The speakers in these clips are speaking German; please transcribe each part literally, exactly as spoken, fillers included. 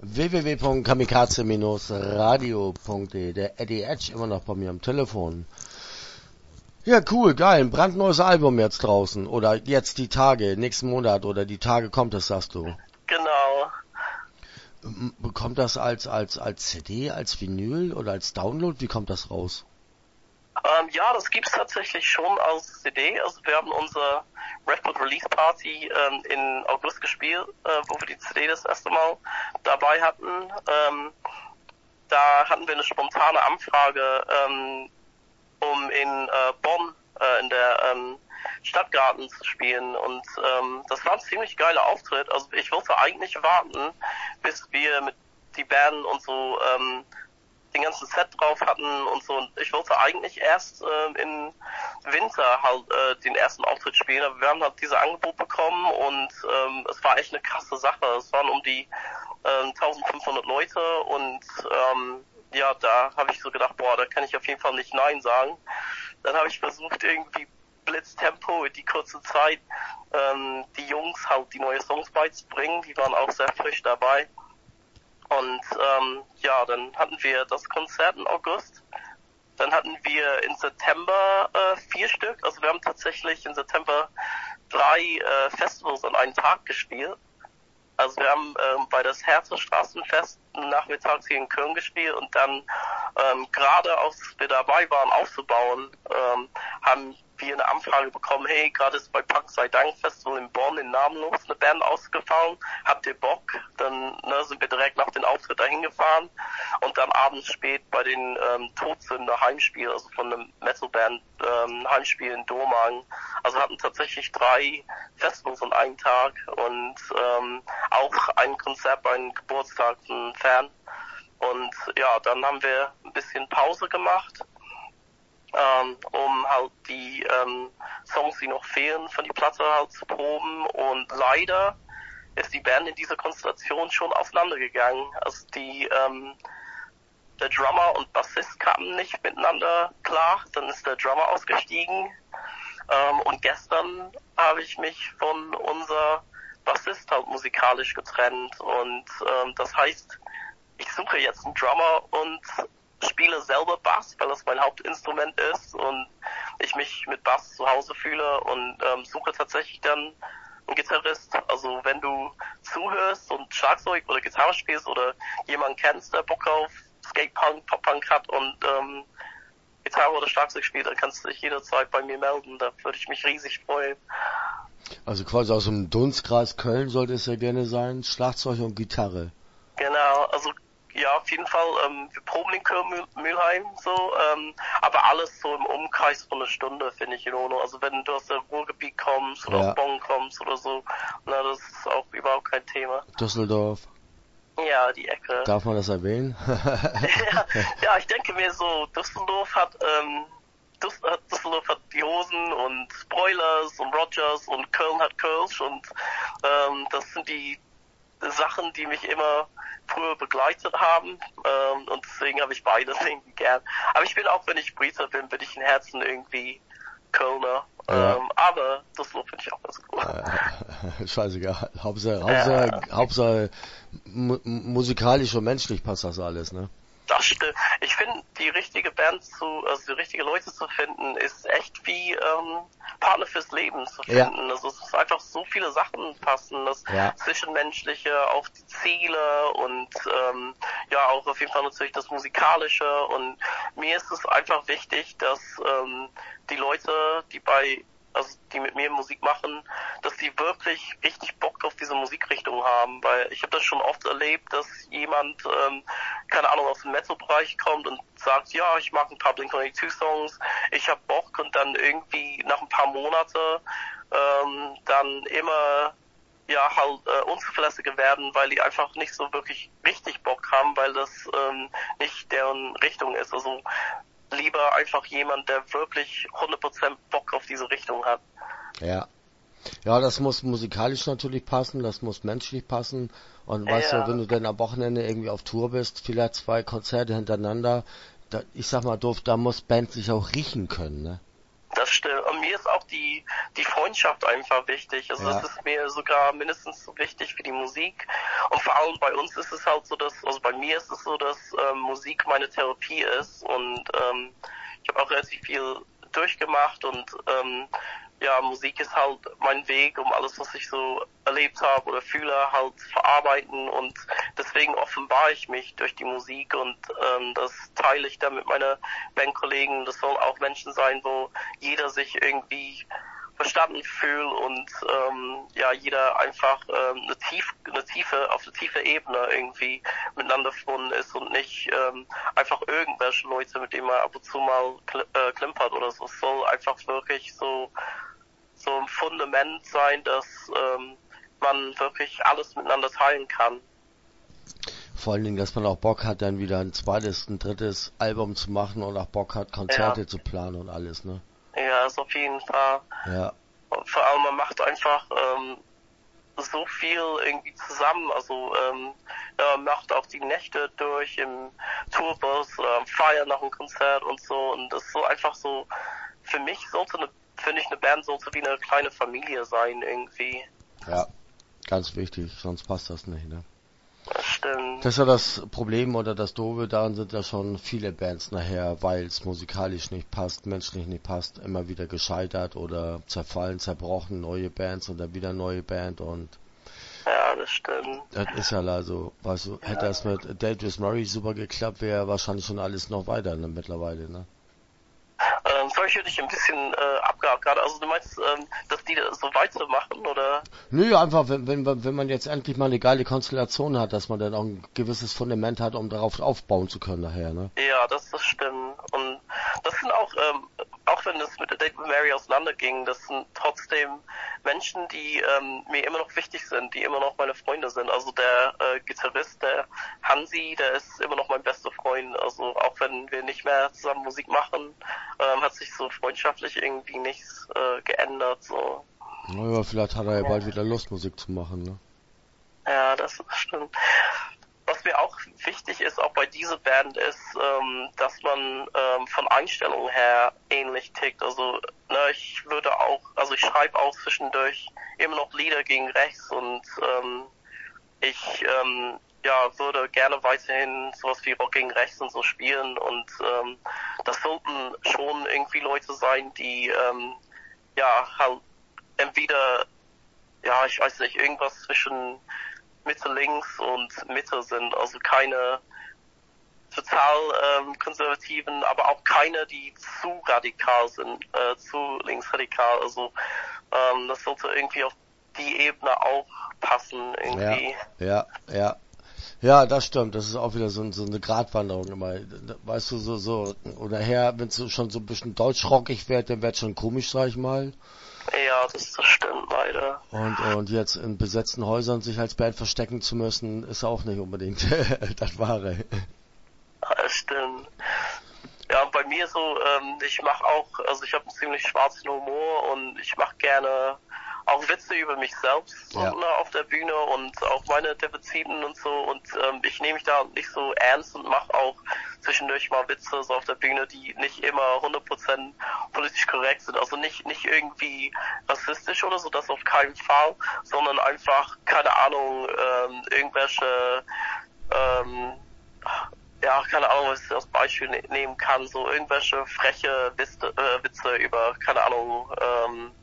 w w w punkt kamikaze radio punkt de. Der Eddie Edge immer noch bei mir am Telefon. Ja, cool, geil. Ein brandneues Album jetzt draußen. Oder jetzt die Tage, nächsten Monat oder die Tage kommt es, sagst du. Genau. Bekommt das als, als, als C D, als Vinyl oder als Download? Wie kommt das raus? Ähm, ja, das gibt's tatsächlich schon als C D. Also wir haben unsere Record Release Party ähm, in August gespielt, äh, wo wir die C D das erste Mal dabei hatten. Ähm, da hatten wir eine spontane Anfrage, ähm, um in äh, Bonn äh, in der ähm, Stadtgarten zu spielen, und ähm, das war ein ziemlich geiler Auftritt. Also ich wollte eigentlich warten, bis wir mit die Band und so ähm, den ganzen Set drauf hatten und so. Und ich wollte eigentlich erst äh, im Winter halt äh, den ersten Auftritt spielen, aber wir haben halt dieses Angebot bekommen, und ähm, es war echt eine krasse Sache. Es waren um die äh, eintausendfünfhundert Leute, und ähm, ja, da habe ich so gedacht, boah, da kann ich auf jeden Fall nicht Nein sagen. Dann habe ich versucht, irgendwie Blitztempo in die kurze Zeit ähm, die Jungs halt die neue Songs beizubringen. Die waren auch sehr frisch dabei. Und ähm, ja, dann hatten wir das Konzert im August. Dann hatten wir im September äh, vier Stück. Also wir haben tatsächlich im September drei äh, Festivals an einem Tag gespielt. Also wir haben ähm, bei das Herzer Straßenfest nachmittags hier in Köln gespielt, und dann ähm, gerade als wir dabei waren aufzubauen, ähm, haben wir eine Anfrage bekommen, hey, gerade ist bei Punk sei Dank Festival in Bonn in Namenlos eine Band ausgefallen, habt ihr Bock? Dann ne, sind wir direkt nach dem Auftritt dahin gefahren, und dann abends spät bei den ähm, Todsünder Heimspiel, also von einem Metalband ähm, Heimspiel in Dormagen. Also hatten tatsächlich drei Festivals an einem Tag, und ähm, auch ein Konzert bei einem Geburtstag von Fan. Und ja, dann haben wir ein bisschen Pause gemacht, ähm, um halt die ähm, Songs, die noch fehlen, von die Platte halt zu proben. Und leider ist die Band in dieser Konstellation schon auseinandergegangen. Also die ähm, der Drummer und Bassist kamen nicht miteinander klar. Dann ist der Drummer ausgestiegen. Ähm, und gestern habe ich mich von unser Bassist halt musikalisch getrennt, und ähm, das heißt, ich suche jetzt einen Drummer und spiele selber Bass, weil das mein Hauptinstrument ist und ich mich mit Bass zu Hause fühle, und ähm, suche tatsächlich dann einen Gitarrist. Also wenn du zuhörst und Schlagzeug oder Gitarre spielst oder jemanden kennst, der Bock auf Skatepunk, Pop-Punk hat und ähm, Gitarre oder Schlagzeug spielt, dann kannst du dich jederzeit bei mir melden. Da würde ich mich riesig freuen. Also quasi aus dem Dunstkreis Köln sollte es ja gerne sein, Schlagzeug und Gitarre. Genau, also ja, auf jeden Fall, ähm, wir proben in Köln-Mülheim so, ähm, aber alles so im Umkreis von einer Stunde finde ich in Ordnung. Also wenn du aus dem Ruhrgebiet kommst oder Ja. aus Bonn kommst oder so, na, das ist auch überhaupt kein Thema. Düsseldorf. Ja, die Ecke. Darf man das erwähnen? ja, ja, ich denke mir so, Düsseldorf hat, ähm, Düsseldorf hat die Hosen und Broilers und Rogers, und Köln hat Kölsch, und ähm, das sind die Sachen, die mich immer früher begleitet haben, ähm, und deswegen habe ich beides irgendwie gern. Aber ich bin auch, wenn ich Briter bin, bin ich in Herzen irgendwie Kölner. Ja. Ähm, aber Düsseldorf finde ich auch ganz cool. Äh, scheißegal. Hauptsache, Hauptsache, Ja. Hauptsache mu musikalisch und menschlich passt das alles, ne? Das stimmt. Ich finde, die richtige Band zu, also die richtige Leute zu finden, ist echt wie ähm, Partner fürs Leben zu finden. Ja. Also es ist einfach so viele Sachen passen, das Ja. Zwischenmenschliche, auf die Ziele und ähm, ja auch auf jeden Fall natürlich das Musikalische. Und mir ist es einfach wichtig, dass ähm, die Leute, die bei also die mit mir Musik machen, dass die wirklich richtig Bock auf diese Musikrichtung haben, weil ich habe das schon oft erlebt, dass jemand, ähm, keine Ahnung, aus dem Metal-Bereich kommt und sagt, ja, ich mag ein paar Blink one eighty-two Songs, ich hab Bock, und dann irgendwie nach ein paar Monate ähm, dann immer ja halt äh, unzuverlässiger werden, weil die einfach nicht so wirklich richtig Bock haben, weil das ähm, nicht deren Richtung ist. Also lieber einfach jemand, der wirklich hundert Prozent Bock auf diese Richtung hat. Ja. Ja, das muss musikalisch natürlich passen, das muss menschlich passen. Und Ja. weißt du, wenn du dann am Wochenende irgendwie auf Tour bist, vielleicht zwei Konzerte hintereinander, da, ich sag mal doof, da muss Band sich auch riechen können, ne? Das stimmt. Und mir ist auch die, die Freundschaft einfach wichtig. Also ja. Das ist mir sogar mindestens so wichtig wie die Musik. Und vor allem bei uns ist es halt so, dass, also bei mir ist es so, dass ähm, Musik meine Therapie ist. Und ähm, ich habe auch relativ viel durchgemacht und ähm, ja, Musik ist halt mein Weg, um alles, was ich so erlebt habe oder fühle, halt verarbeiten, und deswegen offenbare ich mich durch die Musik, und ähm, das teile ich dann mit meinen Bandkollegen. Das sollen auch Menschen sein, wo jeder sich irgendwie verstanden fühlt und ähm, ja, jeder einfach ähm, eine, tief, eine tiefe, auf eine tiefe Ebene irgendwie miteinander verbunden ist und nicht ähm, einfach irgendwelche Leute, mit denen man ab und zu mal kl- äh, klimpert oder so. Es soll einfach wirklich so so ein Fundament sein, dass ähm, man wirklich alles miteinander teilen kann. Vor allen Dingen, dass man auch Bock hat, dann wieder ein zweites, ein drittes Album zu machen und auch Bock hat, Konzerte ja. zu planen und alles, ne? Ja, ist auf jeden Fall. Ja. Und vor allem, man macht einfach ähm, so viel irgendwie zusammen, also ähm, ja, man macht auch die Nächte durch im Tourbus oder am Feiern nach dem Konzert und so, und das ist so einfach so, für mich sollte eine finde ich, eine Band sollte wie eine kleine Familie sein, irgendwie. Ja, ganz wichtig, sonst passt das nicht, ne? Das stimmt. Das ist ja das Problem oder das Doofe, daran sind ja schon viele Bands nachher, weil es musikalisch nicht passt, menschlich nicht passt, immer wieder gescheitert oder zerfallen, zerbrochen, neue Bands und dann wieder neue Band und ja, das stimmt. Das ist ja also, weißt du, hätte ja. das mit Dangerous Murray super geklappt, wäre wahrscheinlich schon alles noch weiter, ne, mittlerweile, ne? Ähm, sorry, ich würde dich ein bisschen äh, abgehakt gerade. Also du meinst, ähm, dass die so weitermachen, oder? Nö, einfach, wenn, wenn, wenn man jetzt endlich mal eine geile Konstellation hat, dass man dann auch ein gewisses Fundament hat, um darauf aufbauen zu können nachher, ne? Ja, das, das stimmt. Und das sind auch, ähm, auch wenn es mit der David Mary auseinanderging, das sind trotzdem Menschen, die ähm, mir immer noch wichtig sind, die immer noch meine Freunde sind. Also der äh, Gitarrist, der Hansi, der ist immer noch mein bester Freund. Also auch wenn wir nicht mehr zusammen Musik machen, ähm, hat sich so freundschaftlich irgendwie nichts äh, geändert. So. Naja, vielleicht hat er ja bald wieder Lust, Musik zu machen, ne? Ja, das stimmt. Was mir auch wichtig ist, auch bei dieser Band, ist, ähm, dass man ähm, von Einstellungen her ähnlich tickt. Also ne, ich würde auch, also ich schreibe auch zwischendurch immer noch Lieder gegen rechts, und ähm, ich ähm, ja würde gerne weiterhin sowas wie Rock gegen rechts und so spielen, und ähm, das sollten schon irgendwie Leute sein, die ähm, ja halt entweder, ja ich weiß nicht, irgendwas zwischen Mitte links und Mitte sind, also keine total ähm, konservativen, aber auch keine, die zu radikal sind, äh, zu linksradikal. Also ähm, das sollte irgendwie auf die Ebene auch passen irgendwie. Ja, ja, ja. Ja, das stimmt. Das ist auch wieder so, so eine Gratwanderung immer. Weißt du, so, so, oder her, wenn es schon so ein bisschen deutschrockig wird, dann wird schon komisch, sag ich mal. Ja, das, das stimmt leider. Und, und jetzt in besetzten Häusern sich als Band verstecken zu müssen, ist auch nicht unbedingt das Wahre. Ja, das stimmt. Ja, bei mir so, ähm, ich mache auch, also ich habe einen ziemlich schwarzen Humor, und ich mache gerne auch Witze über mich selbst ja. so, ne, auf der Bühne, und auch meine Defiziten und so, und ähm, ich nehme mich da nicht so ernst und mache auch zwischendurch mal Witze so auf der Bühne, die nicht immer hundert Prozent politisch korrekt sind, also nicht nicht irgendwie rassistisch oder so, das auf keinen Fall, sondern einfach, keine Ahnung, ähm, irgendwelche ähm, ja, keine Ahnung, was ich als Beispiel ne- nehmen kann, so irgendwelche freche Witze, äh, Witze über, keine Ahnung, ähm,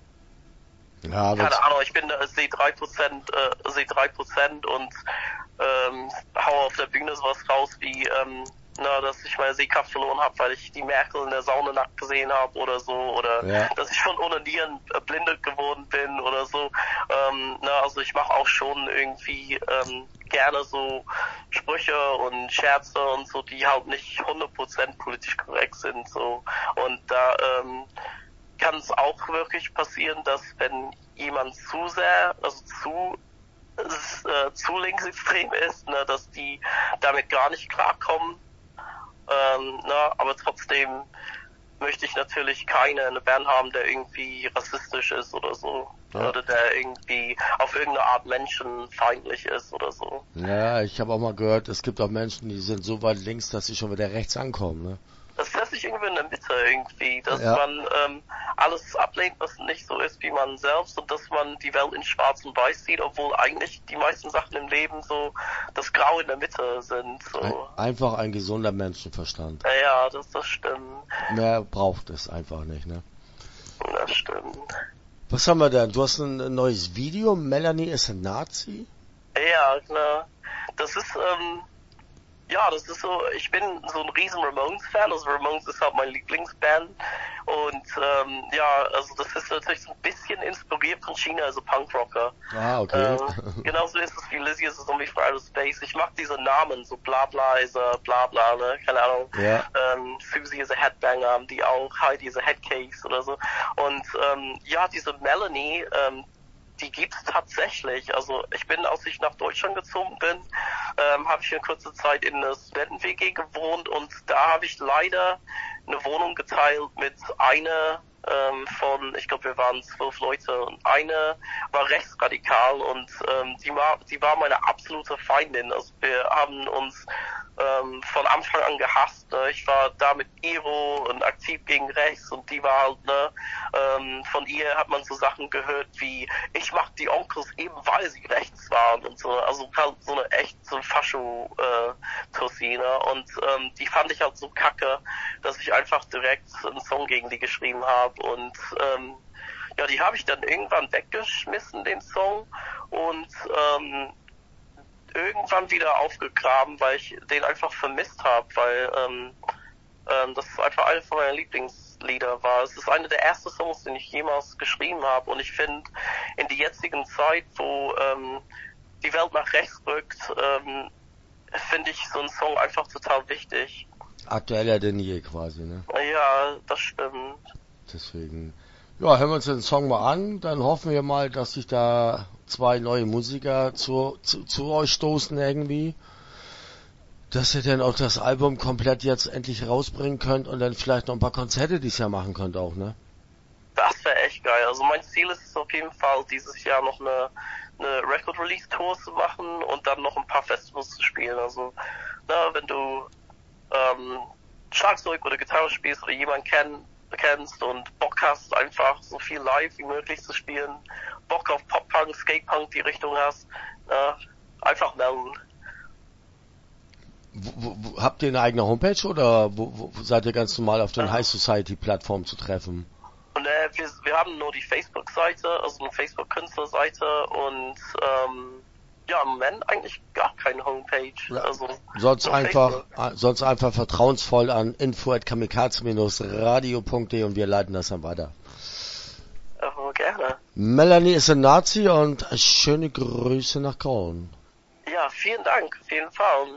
ja, keine Ahnung, ich bin äh, sehe drei Prozent, äh, sehe drei Prozent und ähm, hau auf der Bühne sowas raus wie, ähm, na, dass ich meine Sehkraft verloren habe, weil ich die Merkel in der Sauna nackt gesehen habe oder so, oder ja. dass ich von Onanieren äh, blindet geworden bin oder so. Ähm, na, also ich mache auch schon irgendwie ähm, gerne so Sprüche und Scherze und so, die halt nicht hundert Prozent politisch korrekt sind, so. Und da ähm, kann es auch wirklich passieren, dass wenn jemand zu sehr, also zu äh, zu linksextrem ist, ne, dass die damit gar nicht klarkommen. Ähm, na, aber trotzdem möchte ich natürlich keine eine Band haben, der irgendwie rassistisch ist oder so. Ja. Oder der irgendwie auf irgendeine Art menschenfeindlich ist oder so. Ja, ich habe auch mal gehört, es gibt auch Menschen, die sind so weit links, dass sie schon wieder rechts ankommen, ne? Das lässt sich irgendwo in der Mitte irgendwie, dass Ja. man ähm, alles ablehnt, was nicht so ist wie man selbst und dass man die Welt in schwarz und weiß sieht, obwohl eigentlich die meisten Sachen im Leben so das Grau in der Mitte sind. So. Ein, einfach ein gesunder Menschenverstand. Ja, ja, das, das stimmt. Mehr braucht es einfach nicht, ne? Das stimmt. Was haben wir denn? Du hast ein neues Video, Melanie ist ein Nazi? Ja, klar. Das ist, ähm, ja, das ist so, ich bin so ein riesen Ramones-Fan, also Ramones ist halt meine Lieblingsband und ähm, ja, also das ist natürlich so ein bisschen inspiriert von China, also Punkrocker. Ah, okay. Ähm, genauso ist es wie Lizzie, es ist irgendwie for Outer Space. Ich mag diese Namen, so bla bla ist a bla bla, ne, keine Ahnung. Ja. Ähm, Susie ist a Headbanger, haben die auch, Heidi ist a Headcase oder so. Und ähm, ja, diese Melanie, ähm, die gibt's tatsächlich. Also ich bin, als ich nach Deutschland gezogen bin, ähm, habe ich für eine kurze Zeit in einer Studenten-W G gewohnt und da habe ich leider eine Wohnung geteilt mit einer ähm, von, ich glaube wir waren zwölf Leute und eine war rechtsradikal und ähm, die war, die war meine absolute Feindin. Also wir haben uns ähm, von Anfang an gehasst. Ne? Ich war da mit Iro und aktiv gegen rechts und die war halt, ne, ähm, von ihr hat man so Sachen gehört wie, ich mag die Onkels eben, weil sie rechts waren und so, also halt so eine echt so ein Fascho-Tussi, ne? Und ähm, die fand ich halt so kacke, dass ich einfach direkt einen Song gegen die geschrieben habe und ähm, ja, die habe ich dann irgendwann weggeschmissen, den Song, und ähm, irgendwann wieder aufgegraben, weil ich den einfach vermisst habe, weil ähm, ähm, das einfach einer von meinen Lieblingslieder war. Es ist einer der ersten Songs, den ich jemals geschrieben habe und ich finde, in der jetzigen Zeit, wo ähm, die Welt nach rechts rückt, ähm, finde ich so einen Song einfach total wichtig. Aktueller denn je quasi, ne? Ja, das stimmt. Deswegen. Ja, hören wir uns den Song mal an, dann hoffen wir mal, dass sich da zwei neue Musiker zu, zu, zu euch stoßen irgendwie. Dass ihr dann auch das Album komplett jetzt endlich rausbringen könnt und dann vielleicht noch ein paar Konzerte dieses Jahr machen könnt auch, ne? Das wäre echt geil. Also mein Ziel ist es auf jeden Fall, dieses Jahr noch eine, eine Record-Release-Tour zu machen und dann noch ein paar Festivals zu spielen. Also, na, wenn du ähm, Schlagzeug oder Gitarre spielst oder jemanden kenn, kennst und Bock hast, einfach so viel live wie möglich zu spielen, Bock auf Pop-Punk, Skate-Punk die Richtung hast, na, einfach melden. Wo, wo, wo, habt ihr eine eigene Homepage oder wo, wo seid ihr ganz normal auf den Ja. High Society Plattformen zu treffen? Und äh, wir, wir haben nur die Facebook-Seite, also eine Facebook-Künstlerseite und ähm, ja, im Moment eigentlich gar keine Homepage. Ja. Also Sonst nur einfach, Facebook. äh, sonst einfach vertrauensvoll an info at kamikaze radio punkt de und wir leiten das dann weiter. Oh, gerne. Melanie ist ein Nazi und schöne Grüße nach Grauen. Ja, vielen Dank, auf jeden Fall.